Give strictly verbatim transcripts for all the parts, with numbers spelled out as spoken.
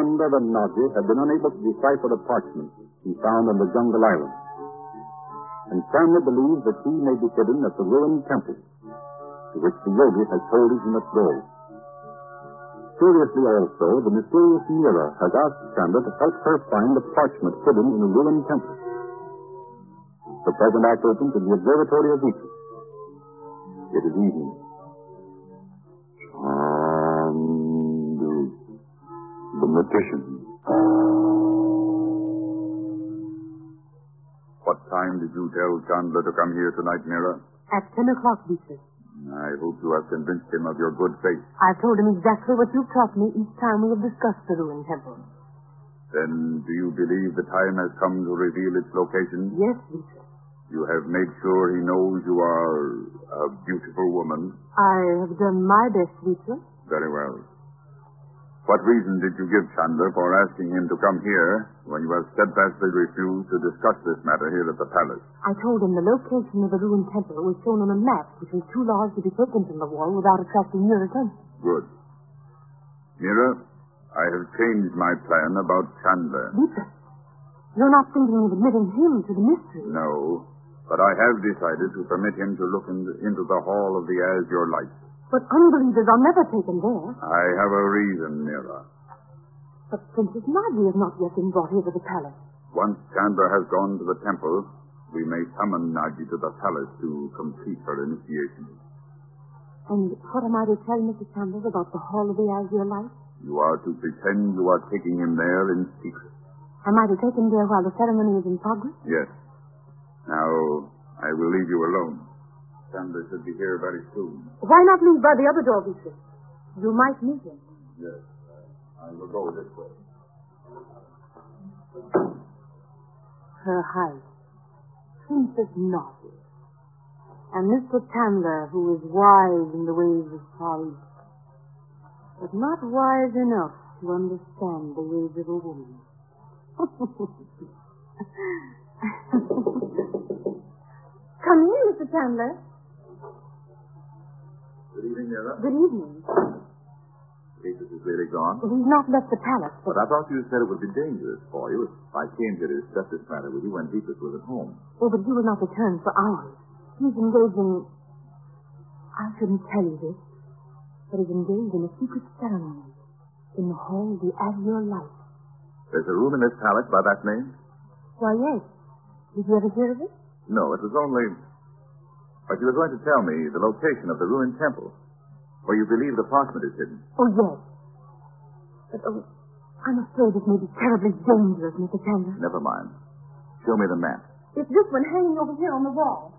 Chandler the Nazi had been unable to decipher the parchment he found on the jungle island. And Chandler believes that he may be hidden at the ruined temple, to which the yogi has told us he must go. Curiously also, the mysterious Mira has asked Chandler to help her find the parchment hidden in the ruined temple. The present act opens in the observatory of Venus. It is evening. Chandu, the magician. What time did you tell Chandler to come here tonight, Mira? At ten o'clock, Beatrice. I hope you have convinced him of your good faith. I've told him exactly what you've taught me each time we have discussed the ruined temple. Then do you believe the time has come to reveal its location? Yes, Beatrice. You have made sure he knows you are a beautiful woman? I have done my best, Beatrice. Very well. What reason did you give Chandler for asking him to come here when you have steadfastly refused to discuss this matter here at the palace? I told him the location of the ruined temple was shown on a map which was too large to be taken from the wall without attracting your attention. Good. Mira, I have changed my plan about Chandler. Beatrice, you're not thinking of admitting him to the mystery. No, but I have decided to permit him to look in, into the hall of the Azure Light. But unbelievers are never taken there. I have a reason, Mira. But Princess Nadia has not yet been brought here to the palace. Once Chandler has gone to the temple, we may summon Nadia to the palace to complete her initiation. And what am I to tell Mister Chandler about the Hall of the Azure Light? You are to pretend you are taking him there in secret. Am I to take him there while the ceremony is in progress? Yes. Now, I will leave you alone. Chandler should be here very soon. Why not leave by the other door, Beatrice? You might meet him. Yes. I will go this way. Her Highness, Princess Nadia, and Mister Chandler, who is wise in the ways of folly, but not wise enough to understand the ways of a woman. Come in, Mister Chandler. Good evening, Mira. Good evening. Beatrice is really gone? He's not left the palace. But I thought you said it would be dangerous for you if I came here to discuss this matter with you when Beatrice was at home. Oh, but he will not return for hours. He's engaged in... I shouldn't tell you this, but he's engaged in a secret ceremony in the hall of the Azure Light. There's a room in this palace by that name? Why, yes. Did you ever hear of it? No, it was only... But you were going to tell me the location of the ruined temple, where you believe the parchment is hidden. Oh, yes. But, oh, I'm afraid it may be terribly dangerous, Mister Chandler. Never mind. Show me the map. It's this one hanging over here on the wall.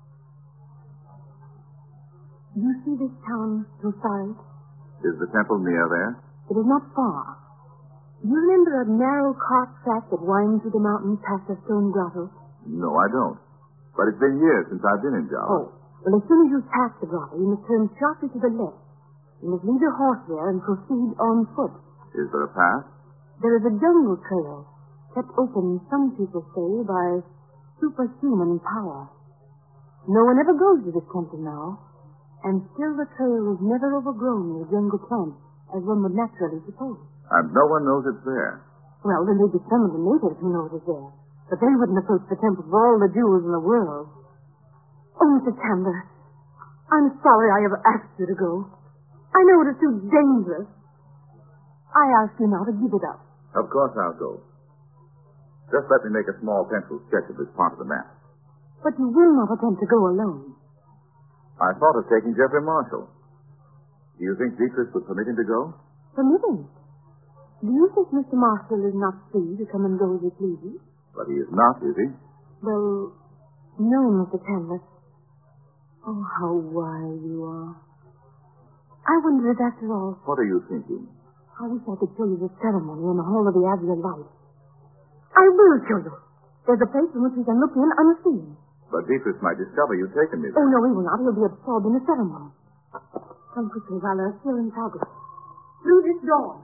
Do you see this town to the side? Is the temple near there? It is not far. Do you remember a narrow cart track that winds through the mountains past a stone grotto? No, I don't. But it's been years since I've been in Java. Oh, well, as soon as you pass the grotto, you must turn sharply to the left. You must leave your horse there and proceed on foot. Is there a path? There is a jungle trail, kept open, some people say, by superhuman power. No one ever goes to this temple now, and still the trail is never overgrown with jungle plants, as one would naturally suppose. And no one knows it's there. Well, there may be some of the natives who know it is there. But they wouldn't approach the temple for all the jewels in the world. Oh, Mister Chandler, I'm sorry I ever asked you to go. I know it is too dangerous. I ask you now to give it up. Of course I'll go. Just let me make a small pencil sketch of this part of the map. But you will not attempt to go alone. I thought of taking Jeffrey Marshall. Do you think Beatrice would permit him to go? Permit him? Do you think Mister Marshall is not free to come and go as he pleases? But he is not, is he? Well, no, Mister Chandler. Oh, how wise you are. I wonder if after all... What are you thinking? I wish I could show you the ceremony in the Hall of the Azure Light. I will show you. There's a place in which we can look in unseen. But Beatrice might discover you've taken me there. Oh, no, he will not. He'll be absorbed in the ceremony. Come quickly while they're still in progress. Through this door.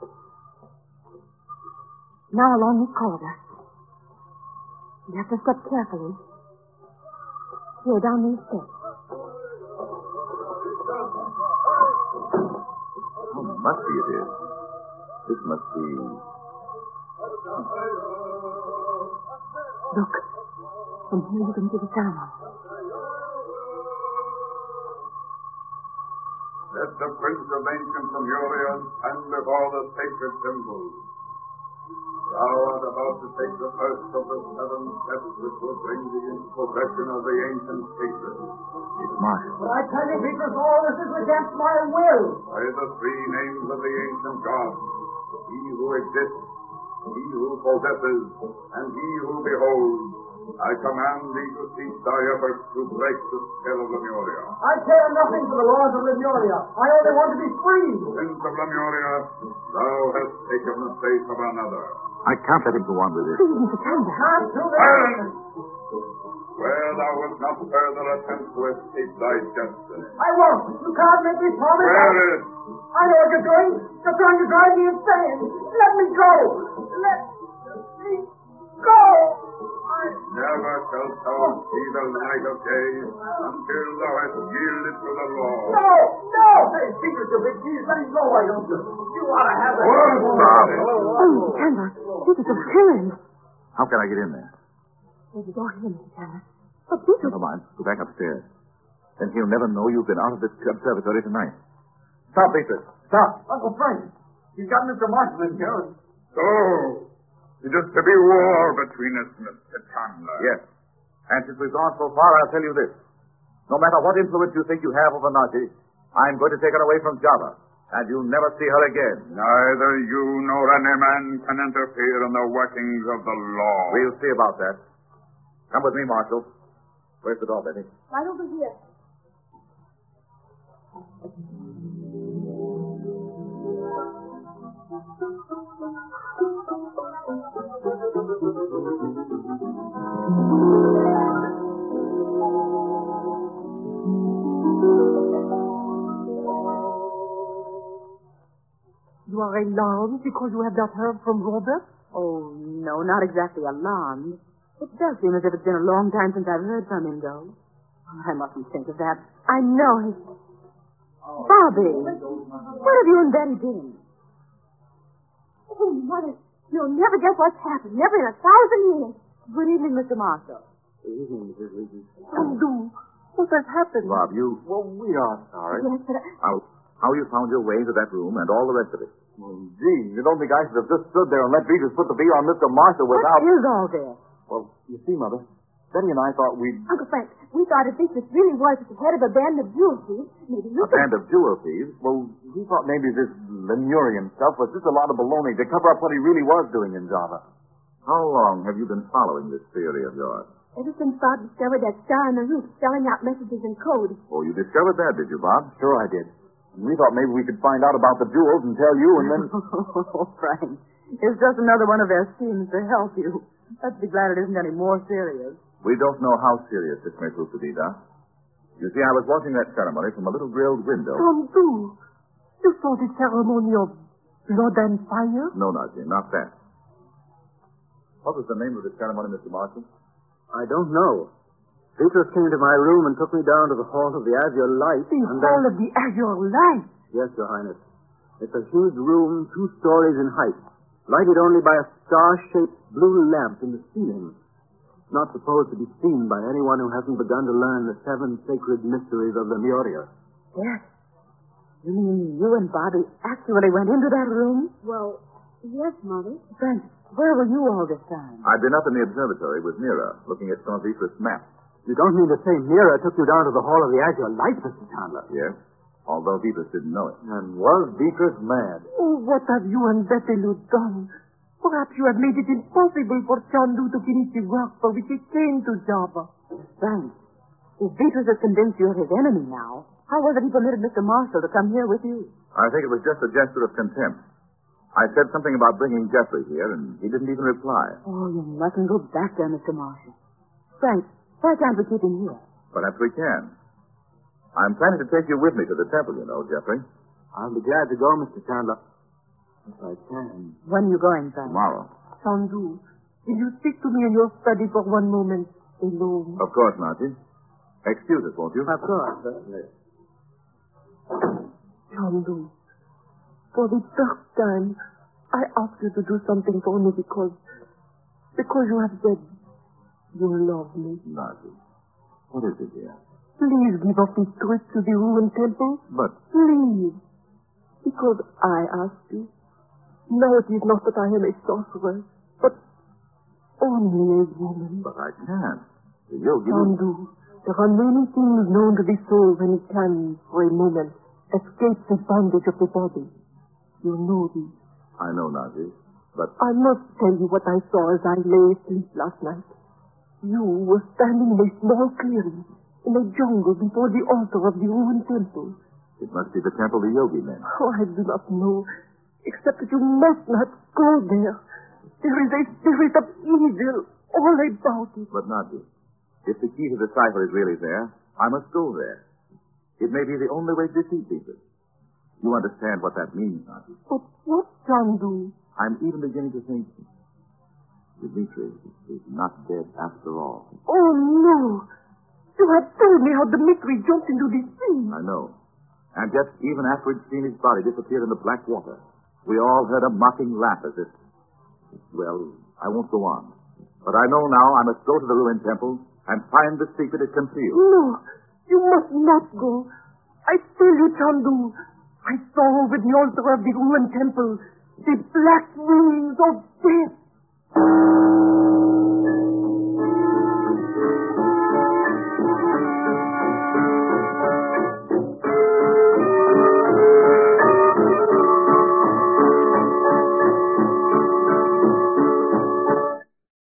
Now along this corridor. You have to step carefully. Here, down these steps. How musty it is. This must be... Look. From here you can see the town. Let the prince of ancient Lemuria stand before the sacred symbol. Thou art about to take the first of the seven steps which will bring thee into possession of the ancient secret. It's Marshall. But I tell you, Beatrice, all this is against my will. By the three names of the ancient gods, he who exists, he who possesses, and he who beholds, I command thee to cease thy efforts to break the spell of Lemuria. I care nothing for the laws of Lemuria. I only want to be free. Prince of Lemuria, thou hast taken the place of another. I can't let him go on with this. Please, Mister Chandler. Can't do Silence! this. Where thou wilt not further attempt to escape thy destiny. I won't. You can't make me promise. Where is? I know what you're doing. You're trying to drive me insane. Let me go. Let me go. I... Never shalt thou see the light of day until thou hast yielded to the law. No, no. Hey, Beatrice, you big cheese. Let me go, why don't you? You ought to have it. Oh, stop. Oh, Mister Chandler. This is a villain. How can I get in there? There's a door here, Mister Chandler. But Beatrice... Never mind. Go back upstairs. Then he'll never know you've been out of this observatory tonight. Stop, Beatrice. Stop. Uncle Frank, you've got Mister Marshall in here. So, it is to be war between us, Mister Chandler. Yes. And since we've gone so far, I'll tell you this. No matter what influence you think you have over Naji, I'm going to take her away from Java, and you'll never see her again. Neither you nor any man can interfere in the workings of the law. We'll see about that. Come with me, Marshal. Where's the door, Betty? Right over here. You are alarmed because you have not heard from Robert? Oh, no, not exactly alarmed. It does seem as if it's been a long time since I've heard from him, though. I mustn't think of that. I know he... Bobby, what have you and Betty been? Oh, Mother, you'll never guess what's happened. Never in a thousand years. Good evening, Mister Marshall. Undo. What has happened? Bob, you... Well, we are sorry. Yes, but I... How, how you found your way into that room and all the rest of it. Well, gee, you don't think I should have just stood there and let Beatrice put the bee on Mister Marshall without... What is all this? Well, you see, Mother, Betty and I thought we'd... Uncle Frank, we thought if Beatrice really was at the head of a band of jewel thieves, maybe you A could... band of jewel thieves? Well, we thought maybe this Lemurian stuff was just a lot of baloney to cover up what he really was doing in Java. How long have you been following this theory of yours? Ever since Bob discovered that star on the roof spelling out messages in code. Oh, you discovered that, did you, Bob? Sure I did. And we thought maybe we could find out about the jewels and tell you, and then... Oh, Frank, it's just another one of their schemes to help you. Let's be glad it isn't any more serious. We don't know how serious this may prove to be, Doc. You see, I was watching that ceremony from a little grilled window. Undo. You saw the ceremony of blood and fire? No, Nazi, not that. What was the name of the ceremony, Mister Marshall? I don't know. Beatrice came to my room and took me down to the Hall of the Azure Light. The and Hall then... of the Azure Light. Yes, Your Highness. It's a huge room, two stories in height, lighted only by a star-shaped blue lamp in the ceiling. Not supposed to be seen by anyone who hasn't begun to learn the seven sacred mysteries of Lemuria. Yes. You mean you and Bobby actually went into that room? Well, yes, Mother. Frank, where were you all this time? I've been up in the observatory with Mira, looking at some of Beatrice's maps. You don't mean to say Mira took you down to the Hall of the Azure Light, Mister Chandler? Yes, although Beatrice didn't know it. And was Beatrice mad? Oh, what have you and Betelu done? Perhaps you have made it impossible for Chandu to finish the work for which he came to Java. Frank, if Beatrice is convinced you're his enemy now, how was it he permitted Mister Marshall to come here with you? I think it was just a gesture of contempt. I said something about bringing Jeffrey here, and he didn't even reply. Oh, you mustn't go back there, Mister Marshall. Frank, why can't we keep him here? Perhaps we can. I'm planning to take you with me to the temple, you know, Jeffrey. I'll be glad to go, Mister Chandler. If I can. When are you going, Frank? Tomorrow. Chandu, will you speak to me in your study for one moment, alone? Of course, Nazi. Excuse us, won't you? Of course, certainly. Chandu, for the first time, I ask you to do something for me because... because you have said you love me. Nazi, what is it, dear? Please give up this trip to the ruined temple. But... Please. Because I asked you. Now it is not that I am a sorcerer, but only a woman. But I can't. The yogi... Chandu, there are many things known to the soul when it can, for a moment, escape the bondage of the body. You know this. I know, Nazi, but... I must tell you what I saw as I lay asleep last night. You were standing in a small clearing, in a jungle before the altar of the ruined temple. It must be the temple the yogi men. Oh, I do not know, except that you must not go there. There is a spirit of evil all about it. But, Nazi, if the key to the cipher is really there, I must go there. It may be the only way to defeat people. You understand what that means, Nazi? But what, Chandu? I'm even beginning to think Dmitri is not dead after all. Oh, no. You have told me how Dmitri jumped into the sea. I know. And just even after we'd seen his body disappear in the black water, we all heard a mocking laugh as if... Well, I won't go on. But I know now I must go to the ruined temple and find the secret it conceals. No, you must not go. I tell you, Chandu, I saw over the altar of the ruined temple the black wings of death.